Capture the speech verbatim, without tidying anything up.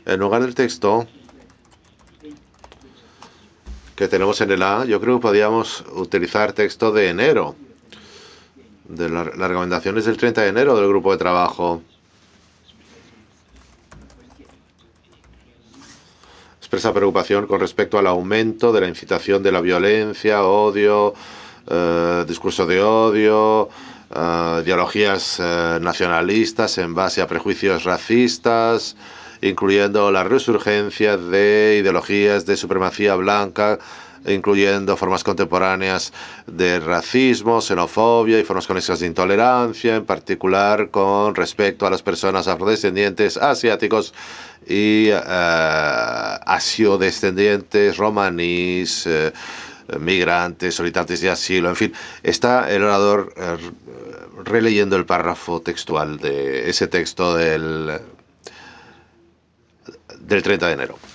En lugar del texto que tenemos en el A, yo creo que podríamos utilizar texto de enero, de la, las recomendaciones del treinta de enero del grupo de trabajo. Expresa preocupación con respecto al aumento de la incitación de la violencia, odio, eh, discurso de odio, eh, ideologías eh, nacionalistas en base a prejuicios racistas, incluyendo la resurgencia de ideologías de supremacía blanca, incluyendo formas contemporáneas de racismo, xenofobia y formas conexas de intolerancia, en particular con respecto a las personas afrodescendientes, asiáticos y uh, asiodescendientes, romaníes, uh, migrantes, solicitantes de asilo, en fin. Está el orador uh, releyendo el párrafo textual de ese texto del, del treinta de enero.